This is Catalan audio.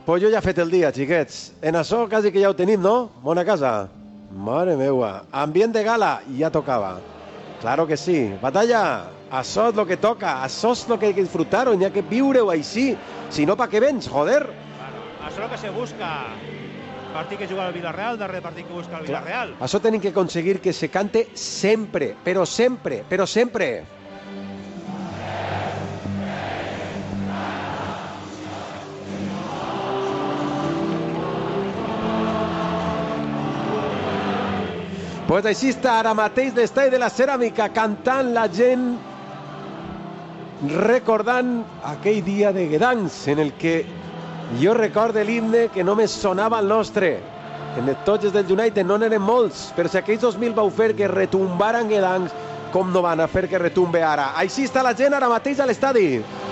Pues jo ja he fet el dia, xiquets. En això quasi que ja ho tenim, no? Bona casa. Mare meua. Ambient de gala, ja tocava. Claro que sí. Batalla, això és el que toca, això és el que disfrutaron, hi ha que viure-ho així. Si no, pa què vens, joder? Claro, això és el que se busca. Partit que juga al Villarreal, darrer partit que busca el Villarreal. Això tenim que aconseguir que se cante sempre, però sempre, però sempre. Pues així està ara mateix l'estadi de la Ceràmica, cantant la gent, recordant aquell dia de Gdansk, en el que jo recordo l'himne que només sonava el nostre. En els tots del United no n'eren molts, però si aquells 2000 vau fer que retumbaran Gdansk, com no van a fer que retumbe ara? Així està la gent ara mateix a l'estadi.